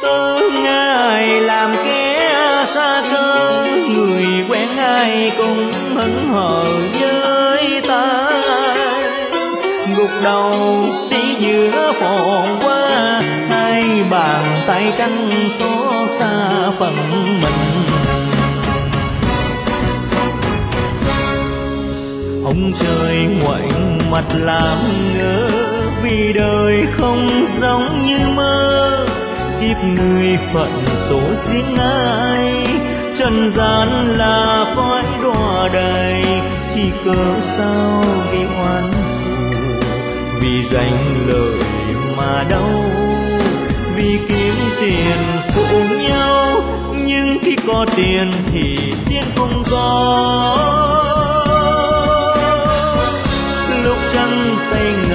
Tớ ngại làm kẻ xa cơ, người quen ai cũng hững hờ với ta. Gục đầu đi giữa phồn hoa, hai bàn tay trắng xót xa phận mình. Ông trời ngoảnh mặt làm ngơ, vì đời không giống như mơ. Kiếp người phận số riêng ai, trần gian là cõi đọa đầy. Thì cớ sao vì oán thù, vì giành lợi mà đau, vì kiếm tiền phụ nhau. Nhưng khi có tiền thì tiền không có. Lúc trắng tay